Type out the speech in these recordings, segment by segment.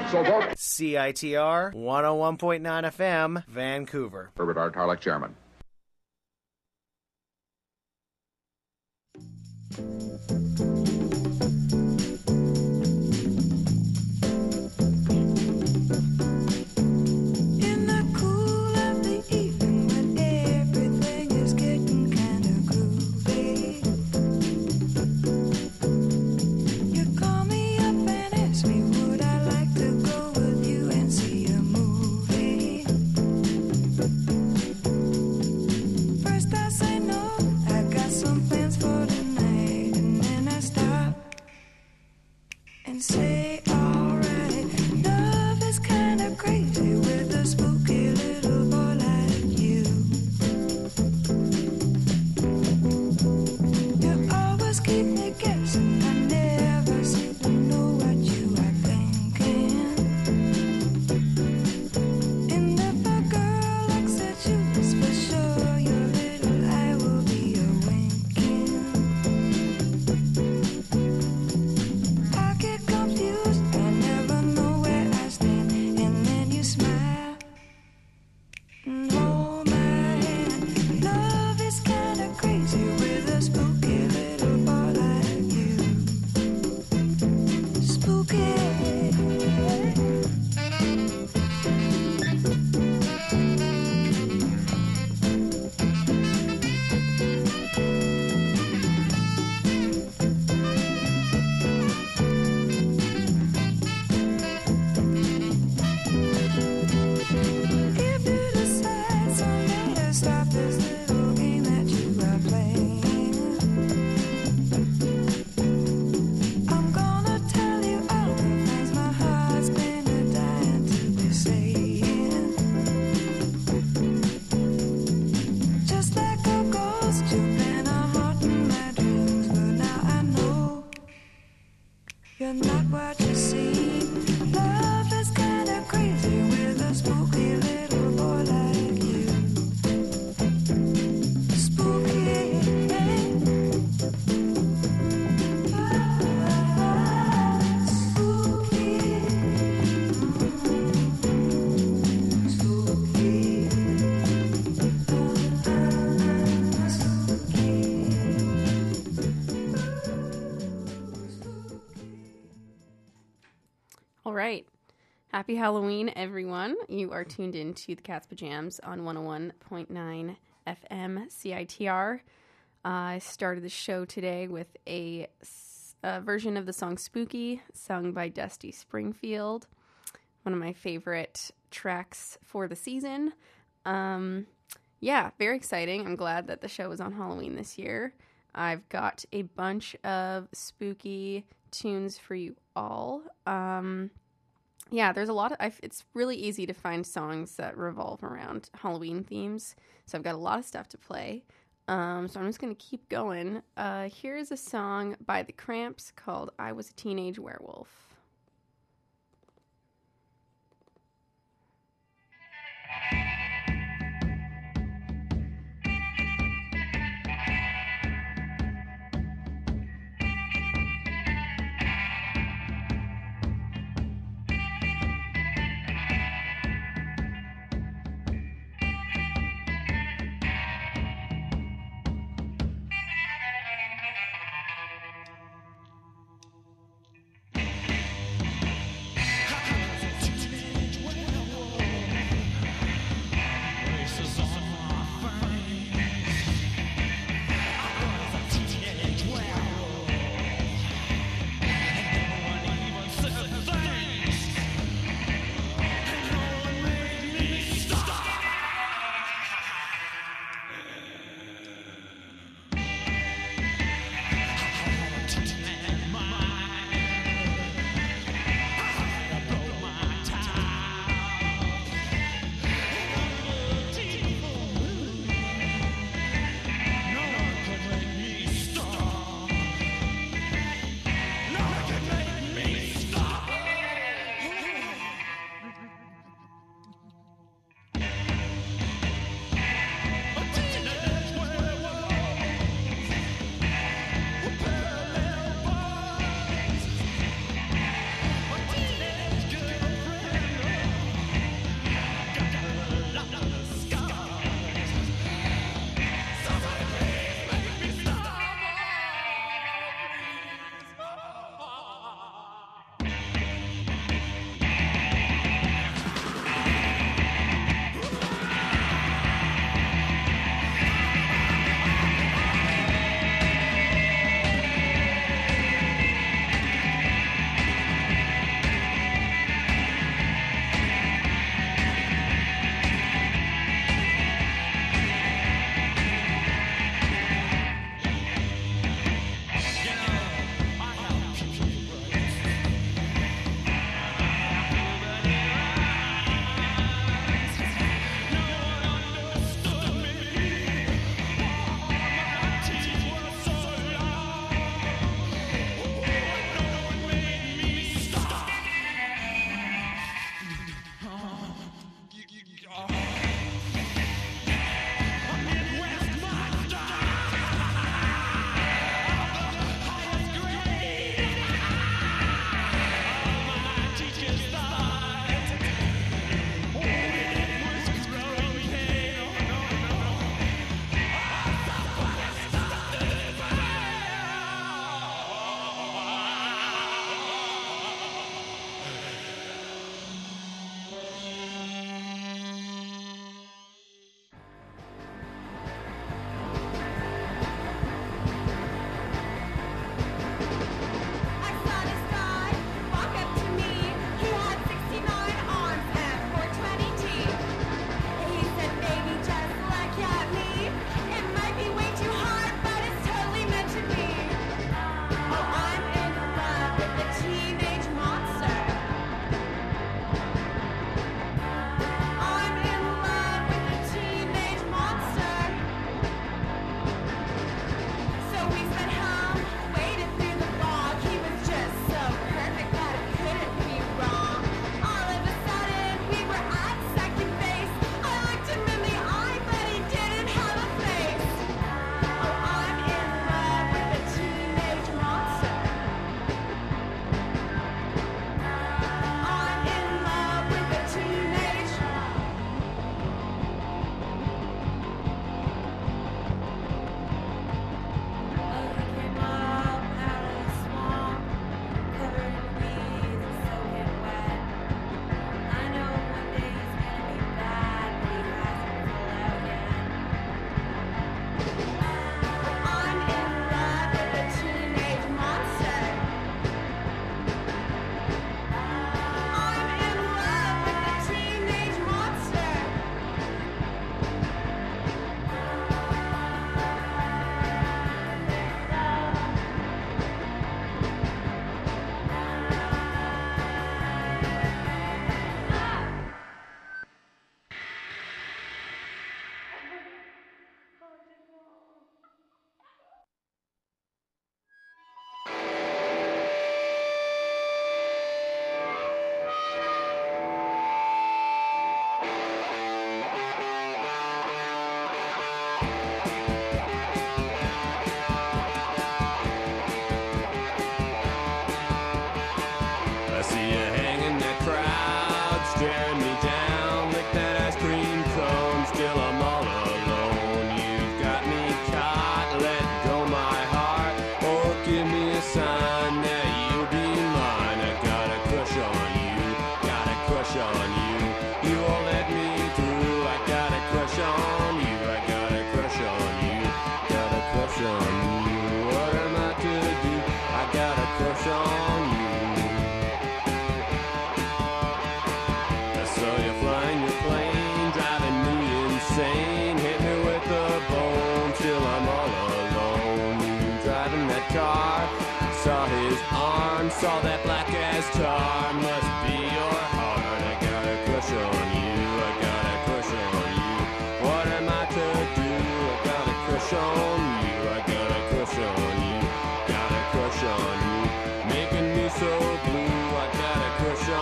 So vote. CITR 101.9 FM, Vancouver. Herbert R. Tarlek, Chairman. Happy Halloween, everyone. You are tuned in to the Cat's Pajamas on 101.9 FM CITR. I started the show today with a version of the song Spooky, sung by Dusty Springfield. One of my favorite tracks for the season. Yeah, very exciting. I'm glad that the show was on Halloween this year. I've got a bunch of spooky tunes for you all. Yeah, there's a lot of, it's really easy to find songs that revolve around Halloween themes, so I've got a lot of stuff to play, so I'm just going to keep going. Here's a song by The Cramps called I Was a Teenage Werewolf.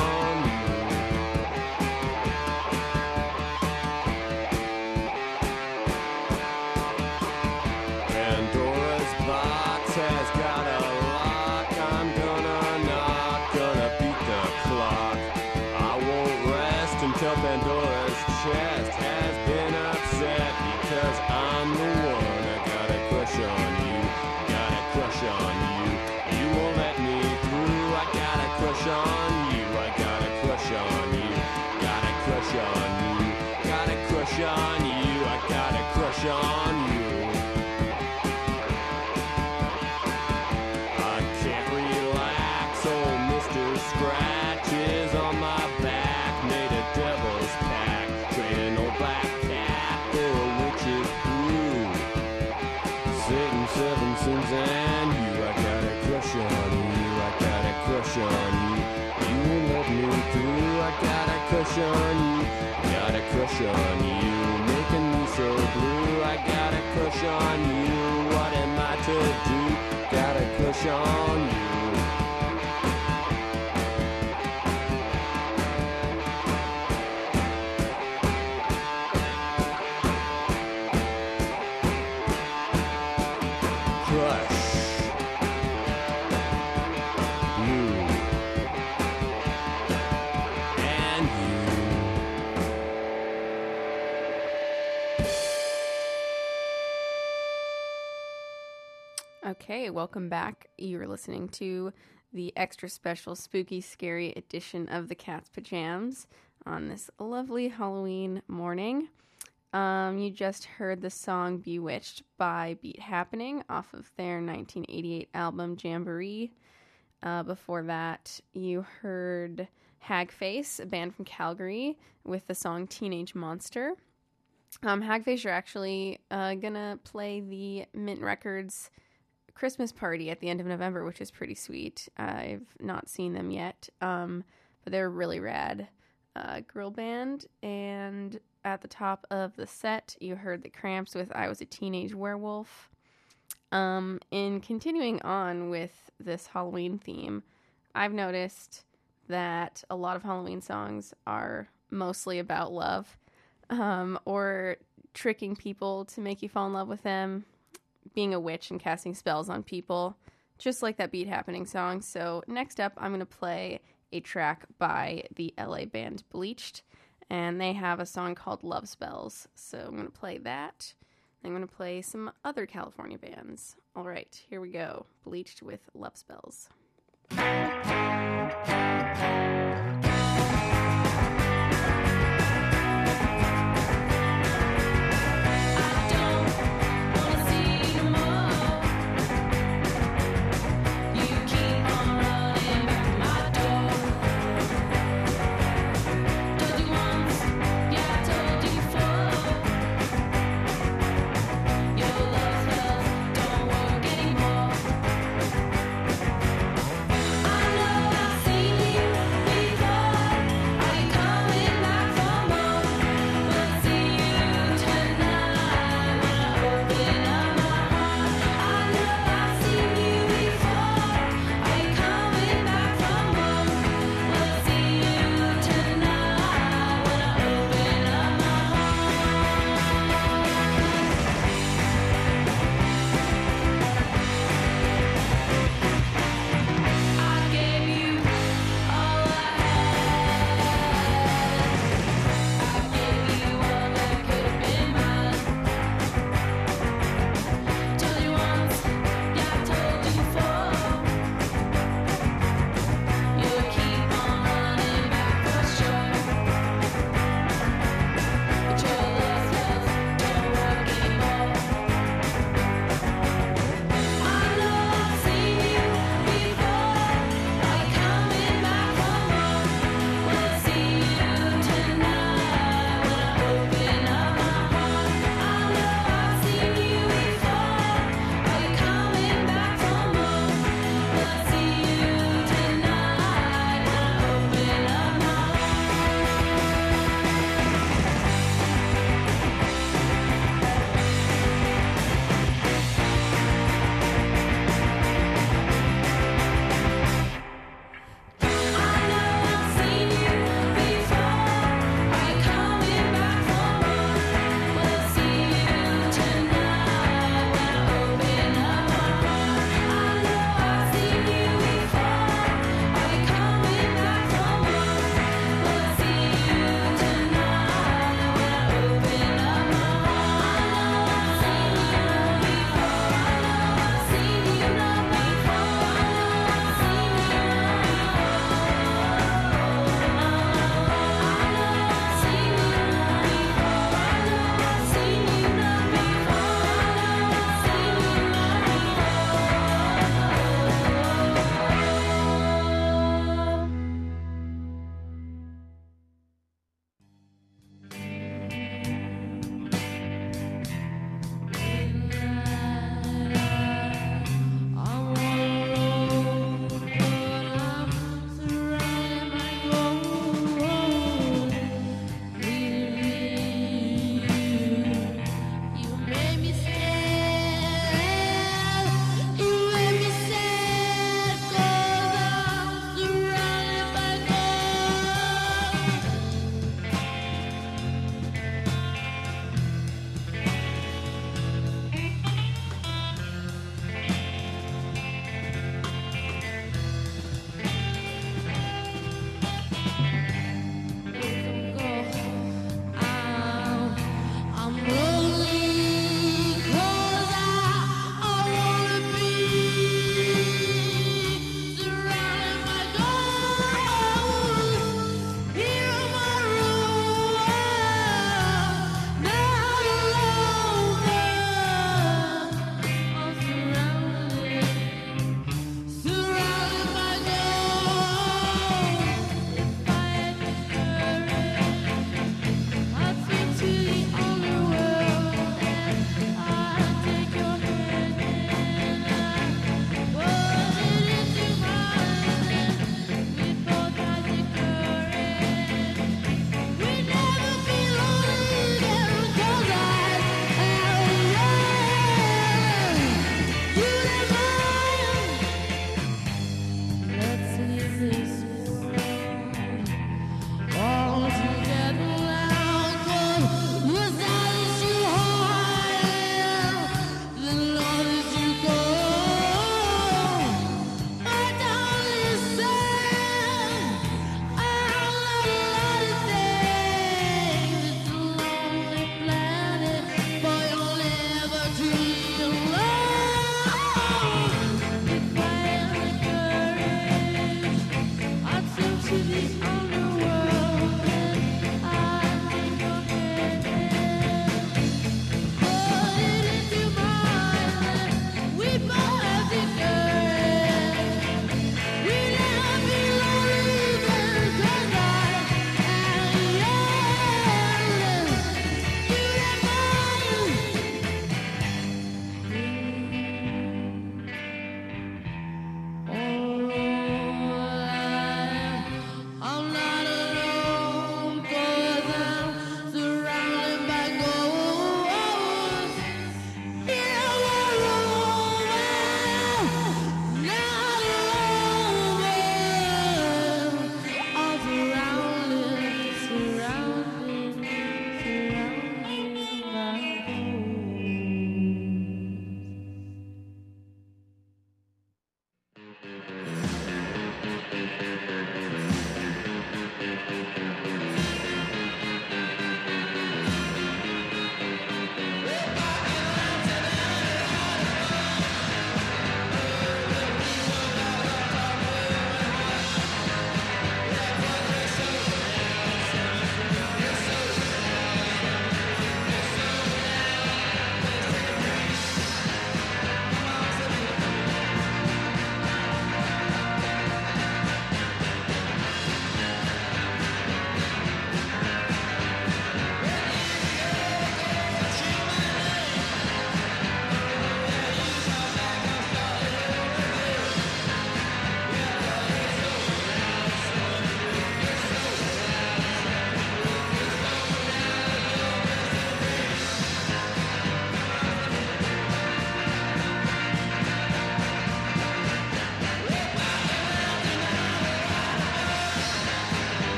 on you. Pandora's box has got a lock. I'm gonna knock, gonna beat the clock. I won't rest until Pandora's chest has been upset, because I'm the one. I got a crush on you, got a crush on you. You won't let me through. I got a crush on you, I got a crush on you, got a crush on you, got a crush on you, I got a crush on you. I can't relax, old Mr. Scratches on my back, made a devil's pack, trading old black cat for a witch's brew. Satan, seven sins, and you. I got a crush on you, I got a crush on you. You won't let me through. I got a crush on you, got a crush on you, making me so blue. I got a crush on you. What am I to do? Got a crush on you. Crush you and you. Okay, welcome back. You're listening to the extra special spooky scary edition of the Cat's Pajamas on this lovely Halloween morning. You just heard the song Bewitched by Beat Happening off of their 1988 album Jamboree. Before that, you heard Hagface, a band from Calgary, with the song Teenage Monster. Hagface are actually gonna play the Mint Records Christmas party at the end of November, which is pretty sweet. I've not seen them yet, but they're really rad girl band. And at the top of the set, you heard the Cramps with I Was a Teenage Werewolf. In continuing on with this Halloween theme, I've noticed that a lot of Halloween songs are mostly about love, or tricking people to make you fall in love with them, being a witch and casting spells on people, just like that Beat Happening song. So next up, I'm going to play a track by the LA band Bleached, and they have a song called Love Spells. So I'm going to play that. I'm going to play some other California bands. All right, here we go. Bleached with Love Spells. I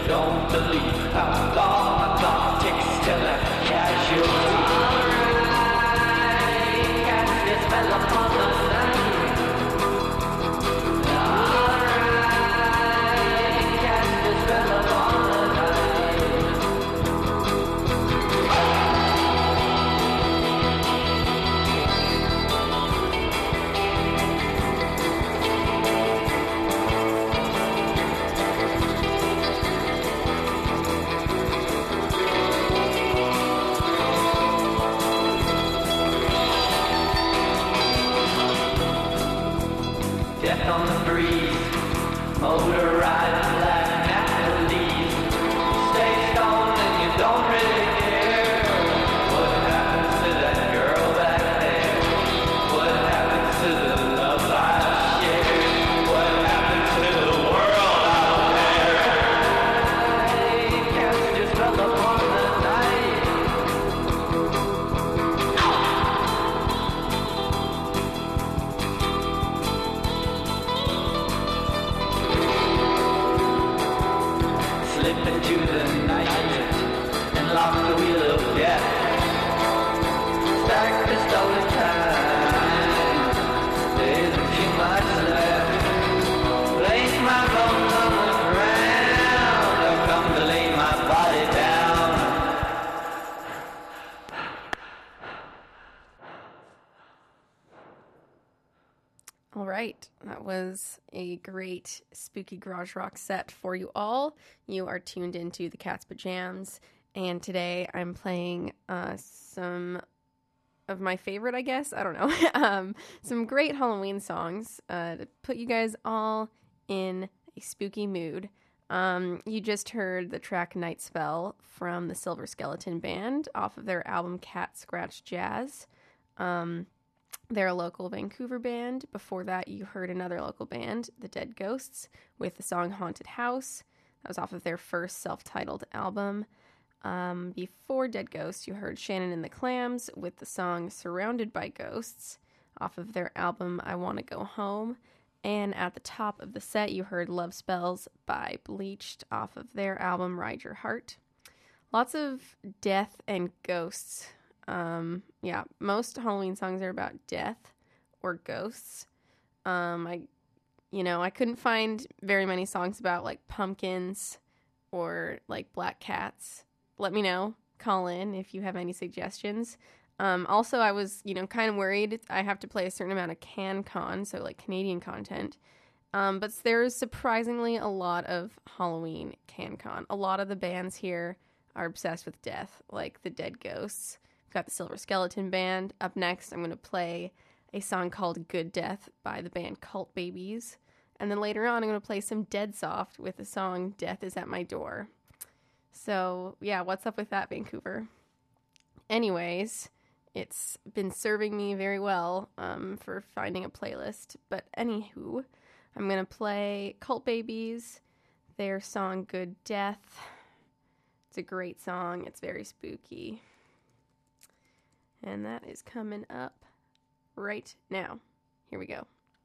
don't believe how long the clock ticks till a casualty. Alright, cast your spell upon the night. Alright, cast your spell upon the night. Death on the breeze, motorized like Napoli's. Stay stoned and you don't really care. What happens to that girl back there? What happens to the love I shared? What happens to the world out there? I cast your spell upon the night. Slip into the night and lock the wheel of death. Stack the stolen time. There isn't too much left. Place my bones on the ground. I've come to lay my body down. All right, that was a great spooky garage rock set for you all. You are tuned into the Cat's Pajams, and today I'm playing some of my favorite, I guess, I don't know, some great Halloween songs to put you guys all in a spooky mood. You just heard the track Night Spell from the Silver Skeleton Band off of their album Cat Scratch Jazz. They're a local Vancouver band. Before that, you heard another local band, The Dead Ghosts, with the song Haunted House. That was off of their first self-titled album. Before Dead Ghosts, you heard Shannon and the Clams with the song Surrounded by Ghosts off of their album I Want to Go Home. And at the top of the set, you heard Love Spells by Bleached off of their album Ride Your Heart. Lots of death and ghosts. Yeah, most Halloween songs are about death or ghosts. I couldn't find very many songs about like pumpkins or like black cats. Let me know. Call in if you have any suggestions. Also, I was, kind of worried. I have to play a certain amount of CanCon, so like Canadian content. But there's surprisingly a lot of Halloween CanCon. A lot of the bands here are obsessed with death, like the Dead Ghosts. We've got the Silver Skeleton Band. Up next, I'm going to play a song called Good Death by the band Cult Babies. And then later on, I'm going to play some Dead Soft with the song Death is at My Door. So, yeah, what's up with that, Vancouver? Anyways, it's been serving me very well for finding a playlist. But anywho, I'm going to play Cult Babies, their song Good Death. It's a great song. It's very spooky. And that is coming up right now. Here we go.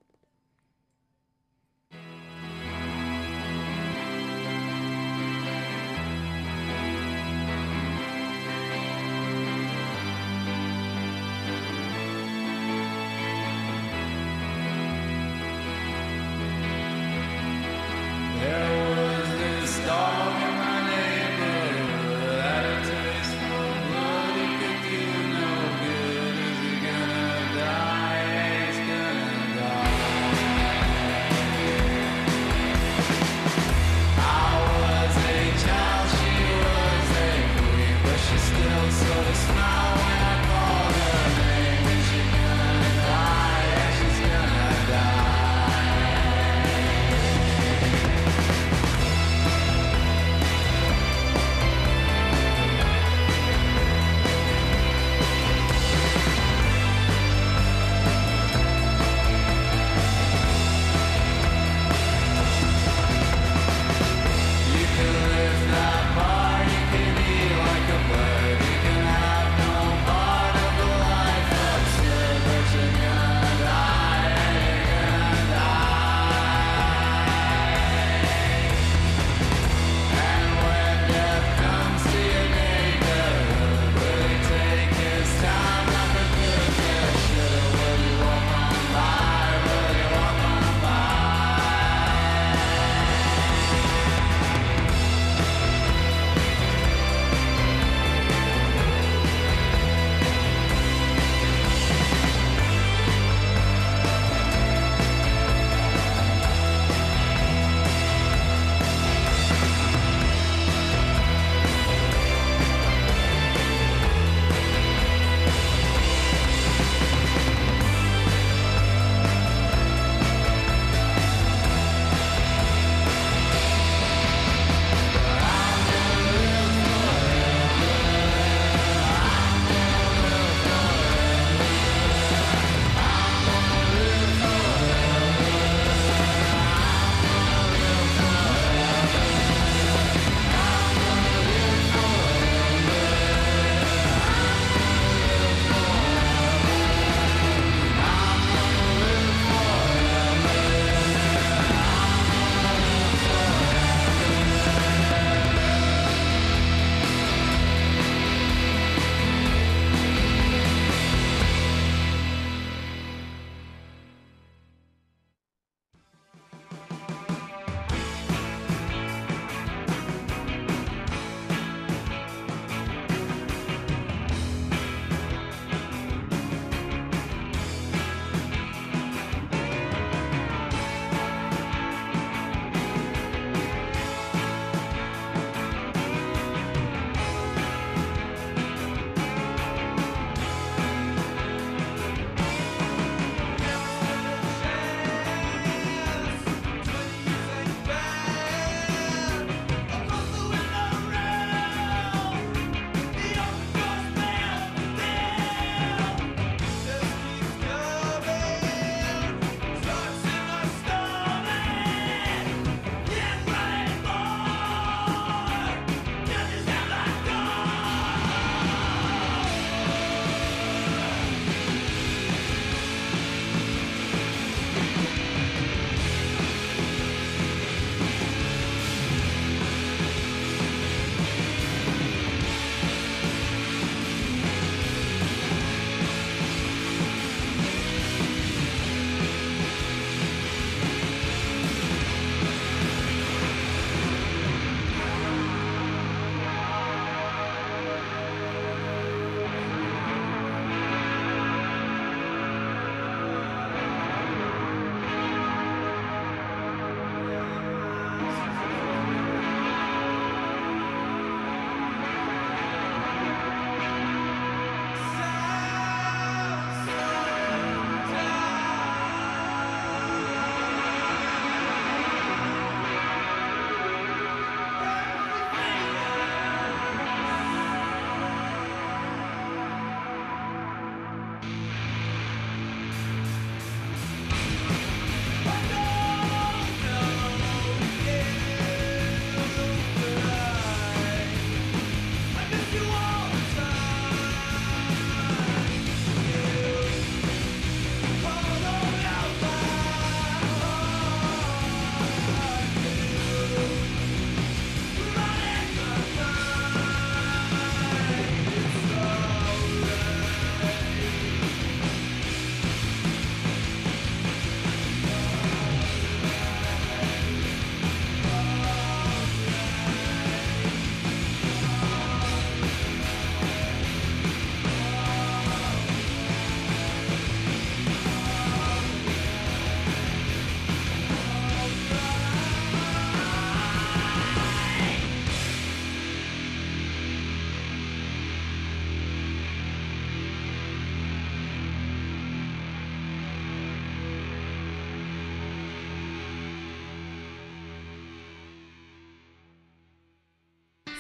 There was this dog in my neighborhood, had a taste for blood, he could do no good. Is he gonna die? Yeah, he's gonna die.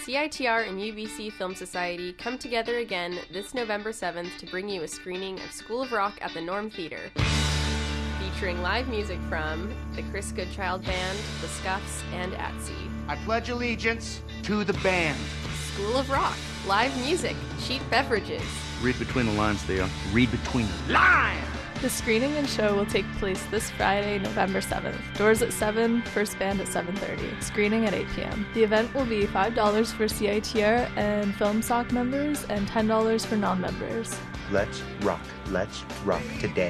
CITR and UBC Film Society come together again this November 7th to bring you a screening of School of Rock at the Norm Theater, featuring live music from the Chris Goodchild Band, The Scuffs, and ATSI. I pledge allegiance to the band. School of Rock, live music, cheap beverages. Read between the lines, Theo. Read between the lines! The screening and show will take place this Friday, November 7th. Doors at 7, first band at 7:30. Screening at 8 p.m. The event will be $5 for CITR and Film Soc members and $10 for non-members. Let's rock. Let's rock today.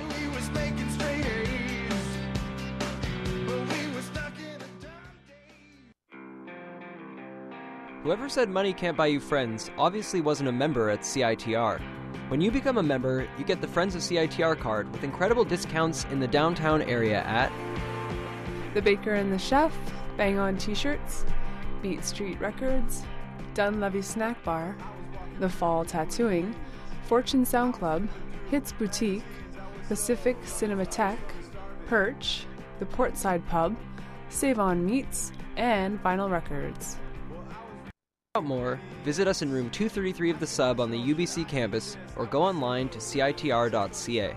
Whoever said money can't buy you friends obviously wasn't a member at CITR. When you become a member, you get the Friends of CITR card with incredible discounts in the downtown area at The Baker and the Chef, Bang On T-shirts, Beat Street Records, Dunleavy Snack Bar, The Fall Tattooing, Fortune Sound Club, Hits Boutique, Pacific Cinematheque, Perch, The Portside Pub, Save On Meats, and Vinyl Records. out more, visit us in room 233 of the Sub on the UBC campus or go online to citr.ca.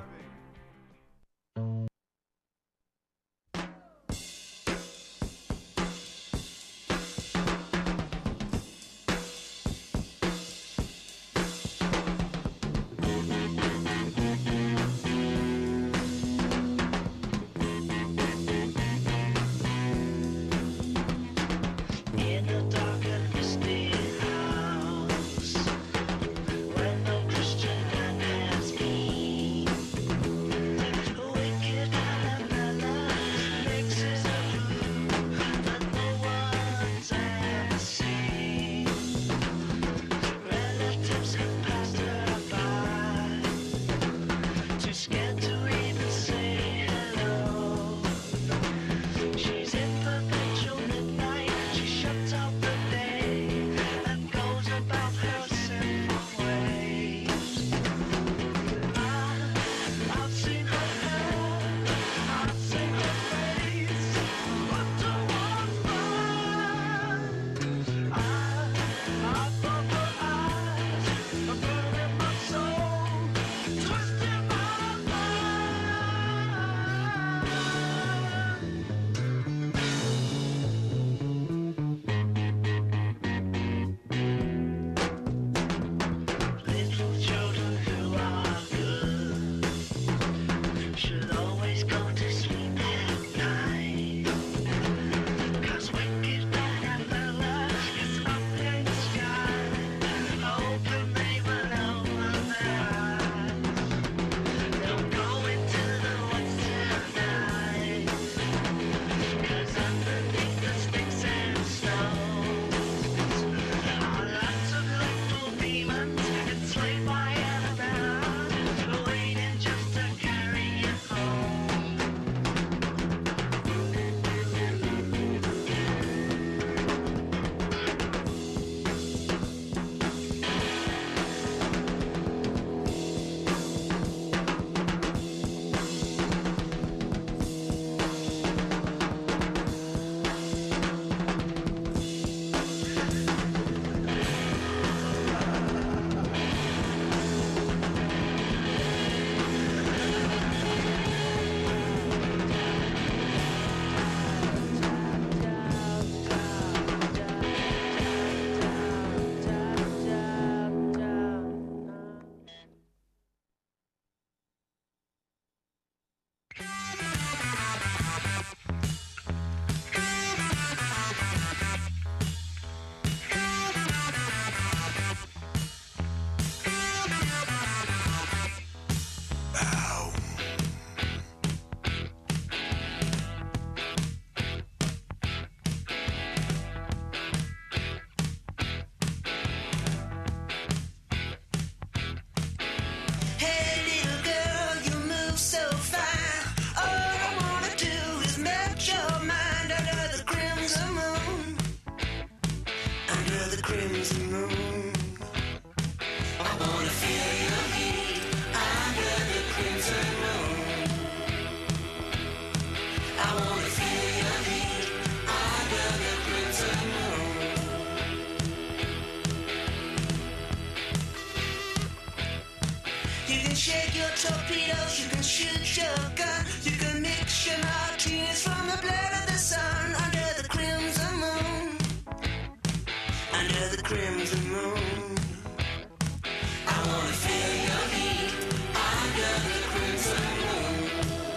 torpedoes, you can shoot your gun, you can mix your martinis from the blood of the sun under the crimson moon. Under the crimson moon, I wanna feel your heat under the crimson moon.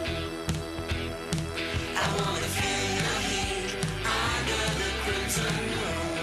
I wanna feel your heat under the crimson moon.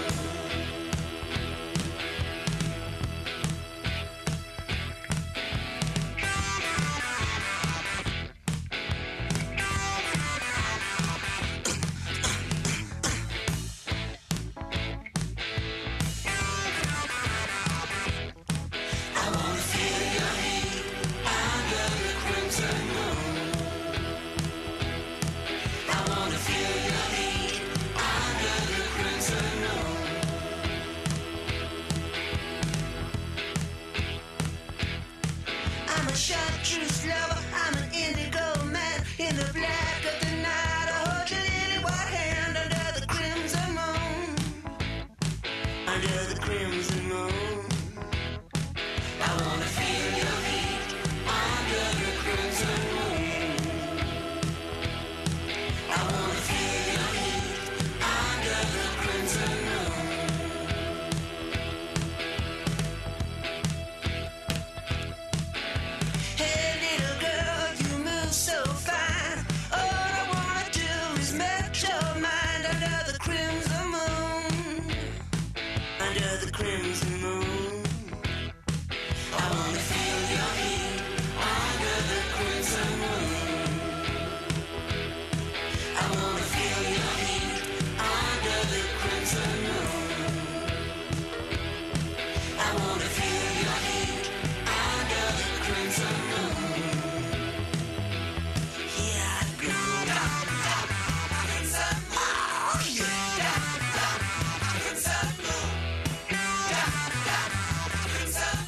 I'm a chartreuse lover, I'm an indigo man. In the black of the night, I hold your lily white hand under the crimson moon. Under the crimson moon, I wanna feel your heat under the crimson moon. I wanna feel your heat under the crimson moon. Hey little girl, you move so fine. All I wanna do is melt your mind under the crimson moon. Under the crimson moon, I wanna feel your heat under the crimson moon. I wanna feel your heat under the crimson moon. I wanna feel your heat under the crimson moon. Yeah, I go. Crimson moon, yeah. Crimson moon. Crimson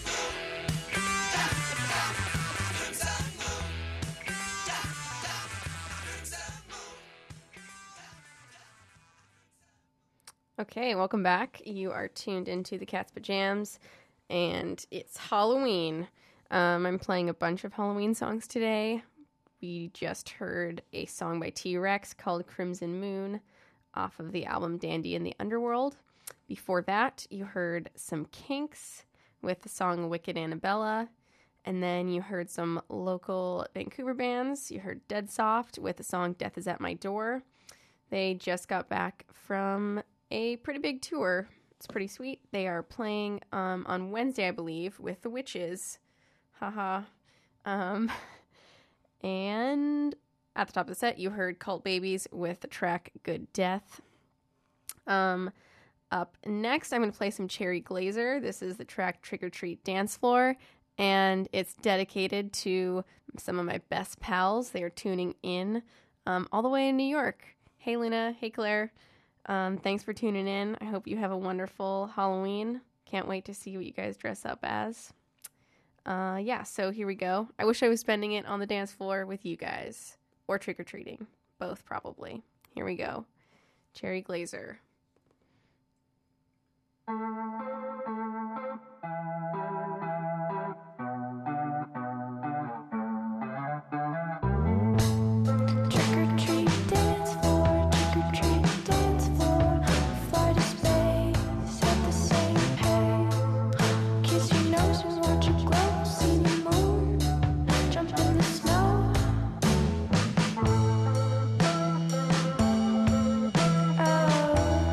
Okay, welcome back. You are tuned into the Cat's Pajamas, and it's Halloween. I'm playing a bunch of Halloween songs today. We just heard a song by T-Rex called Crimson Moon off of the album Dandy in the Underworld. Before that, you heard some Kinks with the song Wicked Annabella. And then you heard some local Vancouver bands. You heard Dead Soft with the song Death is at My Door. They just got back from a pretty big tour. It's pretty sweet. They are playing on Wednesday, I believe, with the Witches. Haha. And at the top of the set, you heard Cult Babies with the track Good Death. Up next, I'm going to play some Cherry Glazer. This is the track Trick or Treat Dance Floor, and it's dedicated to some of my best pals. They are tuning in all the way in New York. Hey, Luna. Hey, Claire. Thanks for tuning in. I hope you have a wonderful Halloween. Can't wait to see what you guys dress up as. Yeah, so here we go. I wish I was spending it on the dance floor with you guys. Or trick-or-treating. Both, probably. Here we go. Cherry Glazer. Oh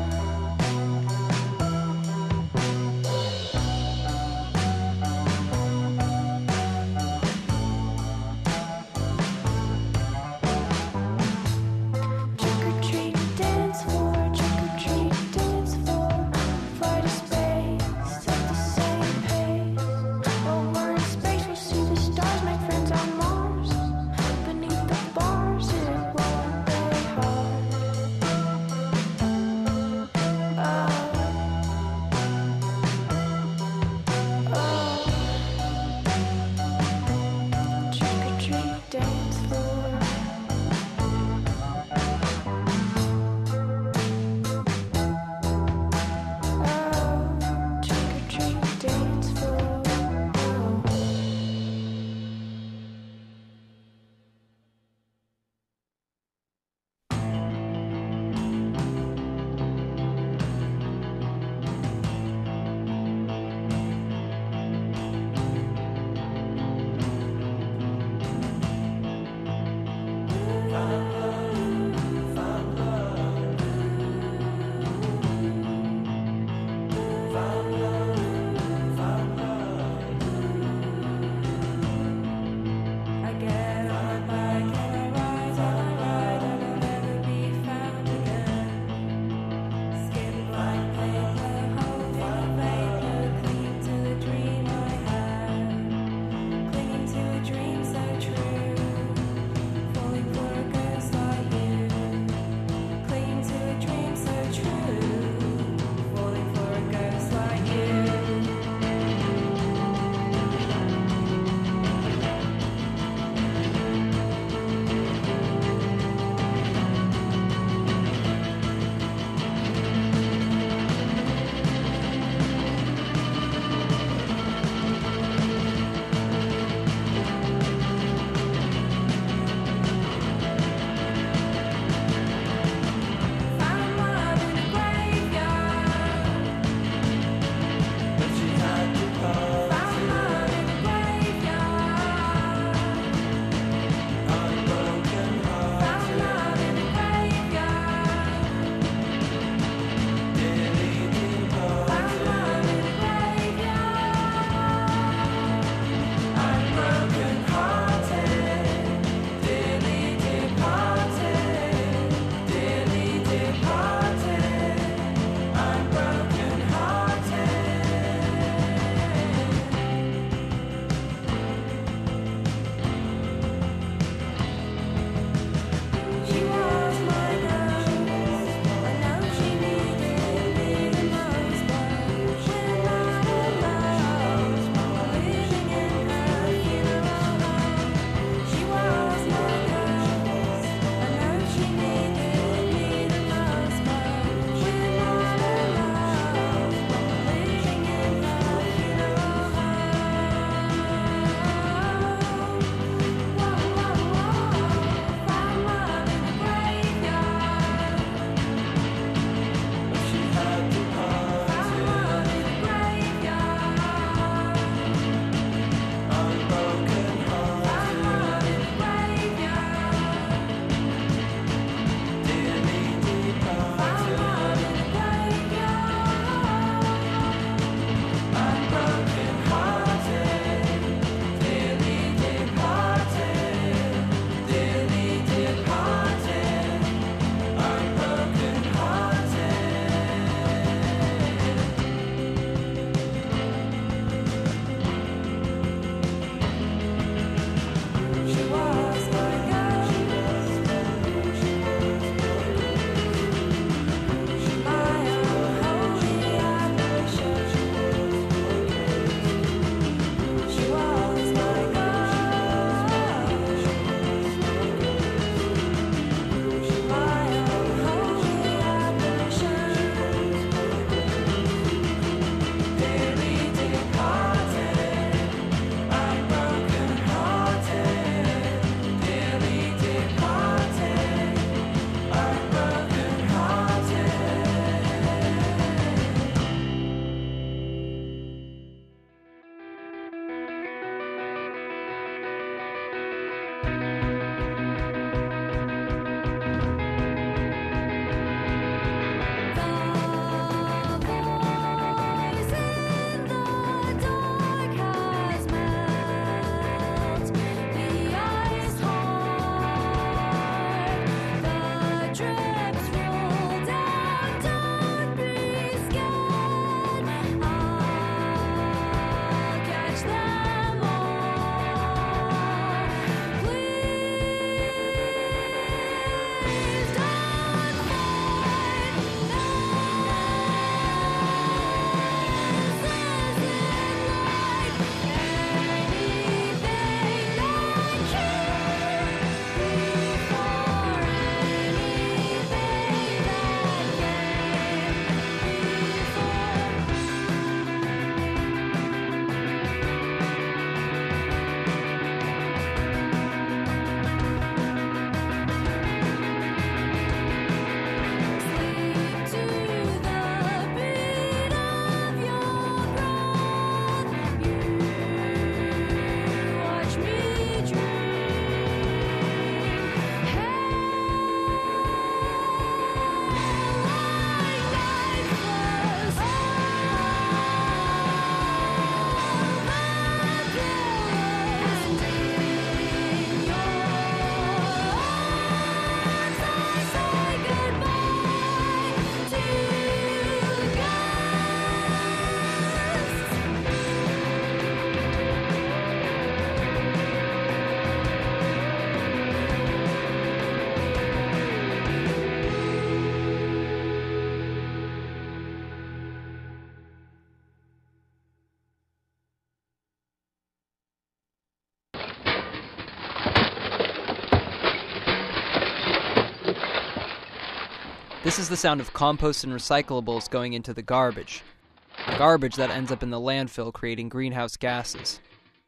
This is the sound of compost and recyclables going into the garbage. Garbage that ends up in the landfill creating greenhouse gases.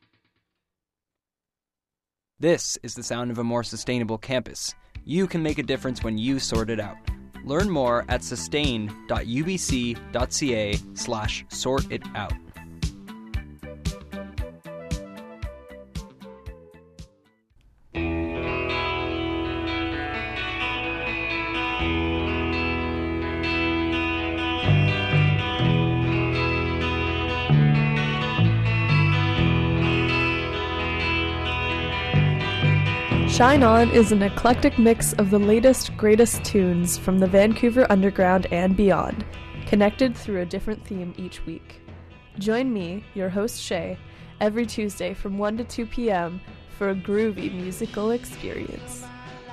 This is the sound of a more sustainable campus. You can make a difference when you sort it out. Learn more at sustain.ubc.ca/sortitout. Shine On is an eclectic mix of the latest, greatest tunes from the Vancouver Underground and beyond, connected through a different theme each week. Join me, your host Shay, every Tuesday from 1 to 2 p.m. for a groovy musical experience.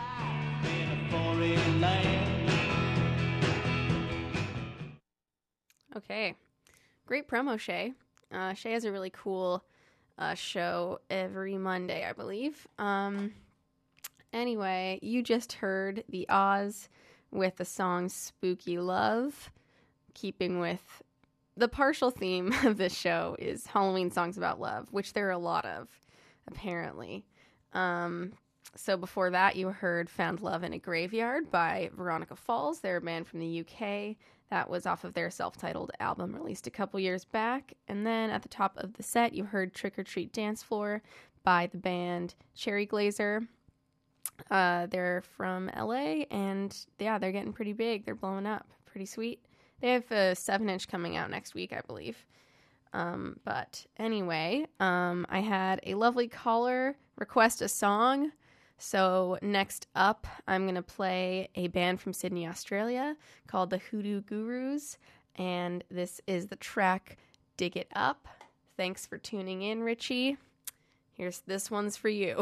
Okay. Great promo, Shay. Shay has a really cool show every Monday, I believe. Anyway, you just heard the Oz with the song Spooky Love. Keeping with the partial theme of this show is Halloween songs about love, which there are a lot of, apparently. So before that, you heard Found Love in a Graveyard by Veronica Falls. They're a band from the UK. That was off of their self-titled album released a couple years back. And then at the top of the set, you heard Trick or Treat Dance Floor by the band Cherry Glazer. They're from LA, and yeah, they're getting pretty big. They're blowing up. Pretty sweet. They have a 7-inch coming out next week, I believe. But anyway, I had a lovely caller request a song. So next up, I'm going to play a band from Sydney, Australia called the Hoodoo Gurus. And this is the track Dig It Up. Thanks for tuning in, Richie. This one's for you.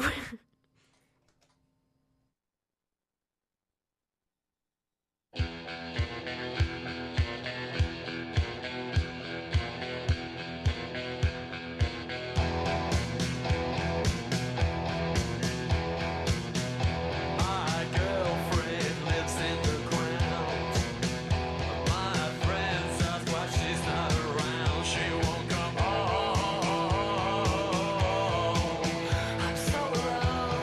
I'm so alone.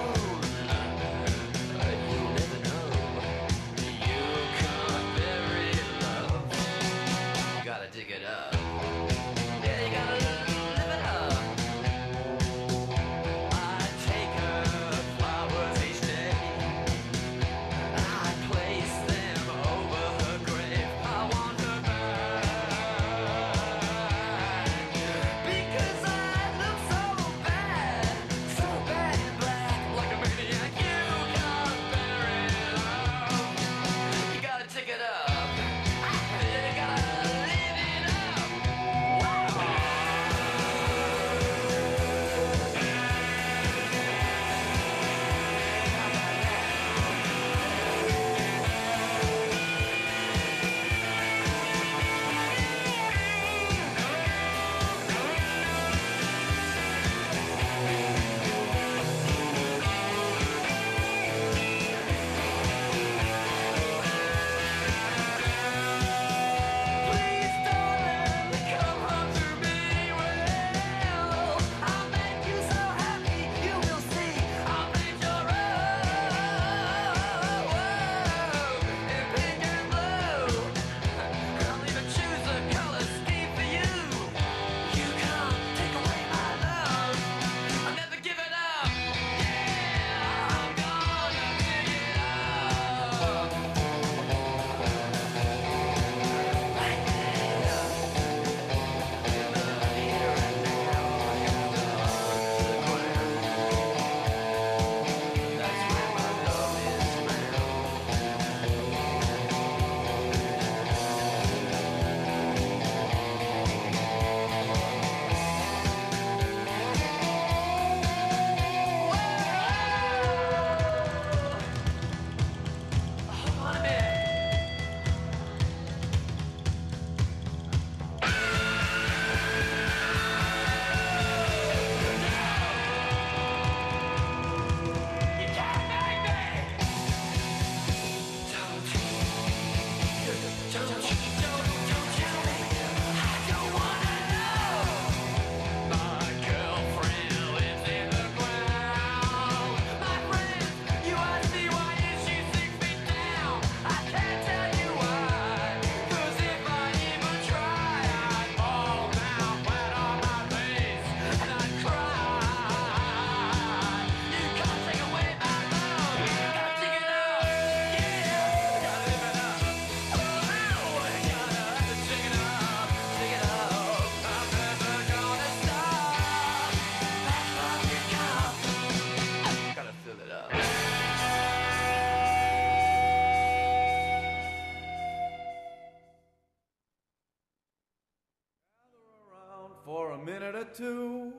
a minute or two,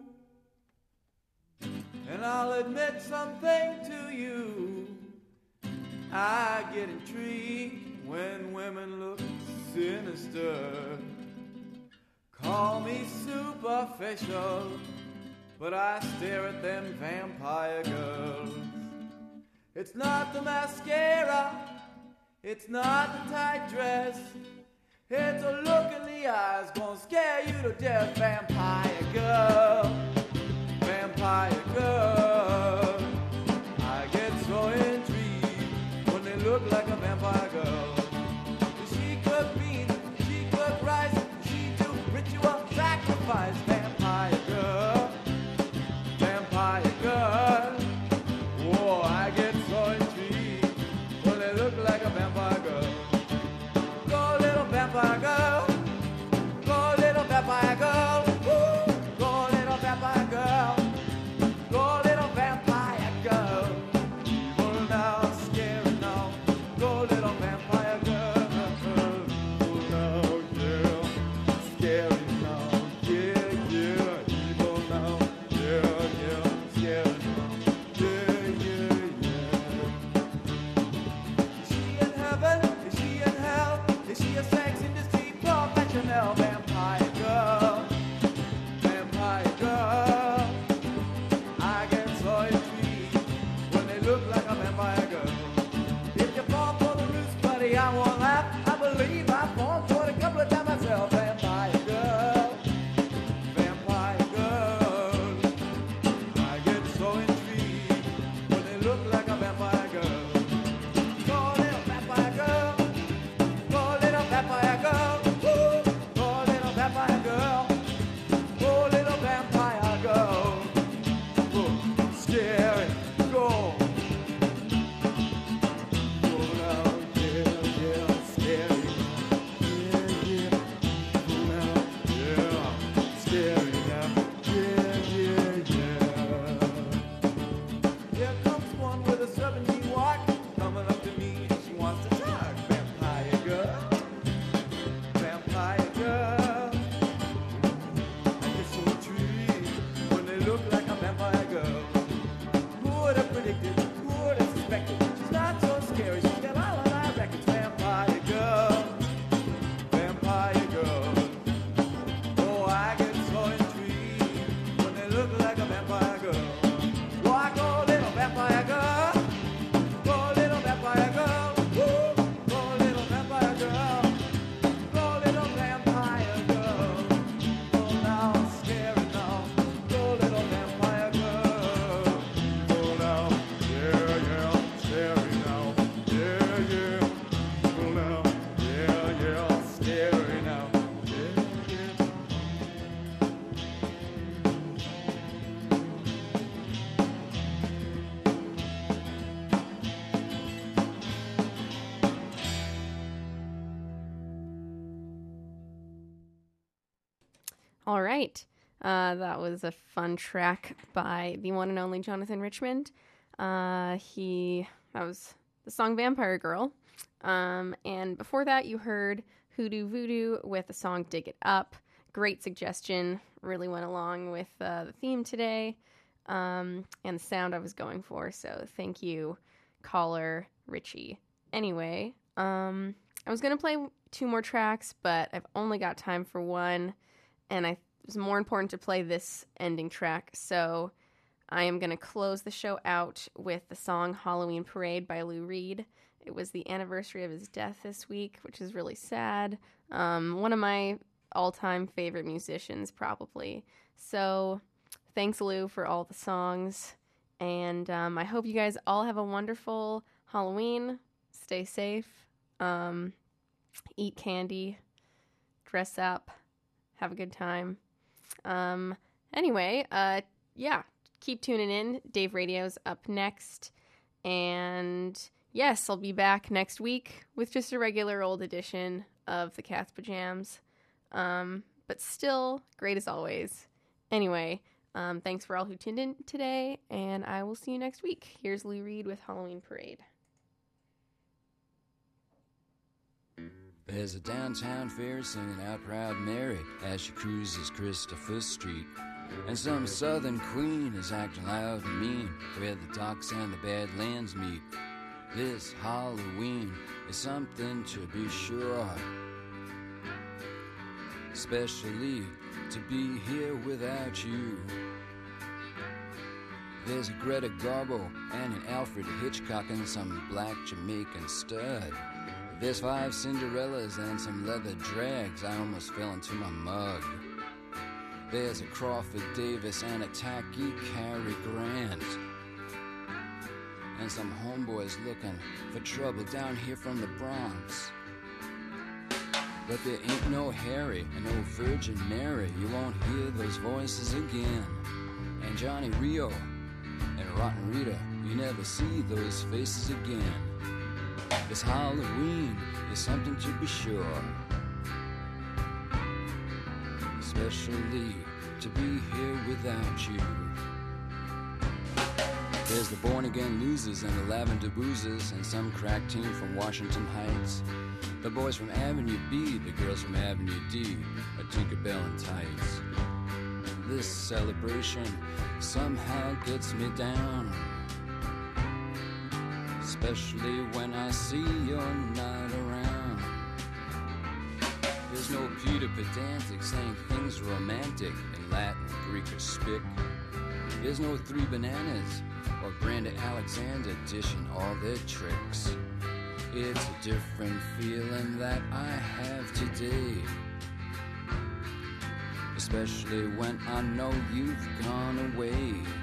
and I'll admit something to you. I get intrigued when women look sinister. Call me superficial, but I stare at them vampire girls. It's not the mascara, it's not the tight dress, it's a look in the eyes gonna scare you to death. Vampire girl, vampire girl. I get so intrigued when they look like a vampire girl. She cook beans, she cook rice, she do ritual sacrifice. Vampire girl, vampire girl. Whoa, I get so intrigued when they look like a vampire girl. Go little vampire girl, go little vampire girl. Woo! Go little vampire girl, go little vampire girl. Evil now, scary now, go little vampire girl. Evil now, yeah, scary now, yeah, yeah. Evil now, yeah, yeah, scary now, yeah, yeah, yeah. Is she in heaven? Is she in hell? Is she a sex industry professional? Vampire girl, vampire girl. I get so intrigued when they look like a vampire girl. If you fall for the roots, buddy, I won't laugh. I believe I've fallen for it a couple of times myself. Vampire girl, vampire girl. I get so intrigued when they look like a vampire girl. Go little vampire girl, go little vampire girl. Woo! Go little vampire girl, go little vampire girl. Whoa, scary, go. Go now, yeah, yeah, scary. Yeah, yeah. Go now, yeah, scary now. Yeah, yeah, yeah. Here comes one with a 17 walk, coming up to me, she wants to talk. Vampire girl, vampire girl. I get so intrigued when they look like a vampire girl. Who would have predicted? Who would have suspected? She's not so scary. She's got all of my records. Vampire girl, vampire girl. Oh, I get so intrigued when they look like a vampire girl. Walk, oh, little vampire girl. Go, little vampire girl. Woo! Go, little vampire girl. Go, little vampire girl. Go now, scary now. Go, little vampire girl. Go now, yeah, yeah, scary now. Yeah, yeah. Go now, yeah, yeah, scary now. Yeah, yeah. All right. That was a fun track by the one and only Jonathan Richmond. That was the song Vampire Girl. And before that, you heard Hoodoo Voodoo with the song Dig It Up. Great suggestion. Really went along with the theme today and the sound I was going for. So thank you, caller Richie. Anyway, I was going to play 2 more tracks, but I've only got time for one. And it was more important to play this ending track. So I am going to close the show out with the song Halloween Parade by Lou Reed. It was the anniversary of his death this week, which is really sad. One of my all-time favorite musicians, probably. So thanks, Lou, for all the songs. And I hope you guys all have a wonderful Halloween. Stay safe. Eat candy. Dress up. Have a good time. Anyway, yeah, keep tuning in. Dave Radio's up next. And yes, I'll be back next week with just a regular old edition of the Cat's Pajams. But still great as always. Anyway, thanks for all who tuned in today, and I will see you next week. Here's Lou Reed with Halloween Parade. There's a downtown fairy singing out Proud Mary as she cruises Christopher Street. And some southern queen is acting loud and mean where the docks and the Badlands meet. This Halloween is something to be sure, especially to be here without you. There's a Greta Garbo and an Alfred Hitchcock and some black Jamaican stud. There's 5 Cinderellas and some leather drags. I almost fell into my mug. There's a Crawford Davis and a tacky Cary Grant. And some homeboys looking for trouble down here from the Bronx. But there ain't no Harry and no Virgin Mary. You won't hear those voices again. And Johnny Rio and Rotten Rita, you never see those faces again. This Halloween is something to be sure, especially to be here without you. There's the Born Again Losers and the Lavender Boozers and some crack team from Washington Heights. The boys from Avenue B, the girls from Avenue D, a Tinkerbell and tights. This celebration somehow gets me down, especially when I see you're not around. There's no Peter Pedantic saying things romantic in Latin, Greek, or Spic. There's no Three Bananas or Brenda Alexander dishing all their tricks. It's a different feeling that I have today, especially when I know you've gone away.